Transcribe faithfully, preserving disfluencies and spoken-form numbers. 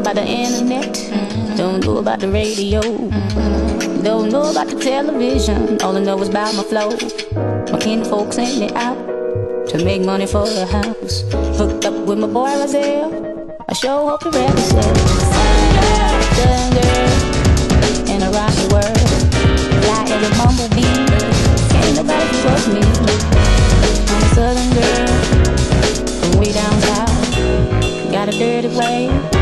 about the internet, don't know about the radio, don't know about the television. All I know is about my flow. My kin folks send me out to make money for the house. Hooked up with my boy Razelle, I sure hope the rap is there. Southern girl in a rocky world, fly as a bumblebee, can't nobody trust me. I'm a southern girl from way down south, got a dirty way.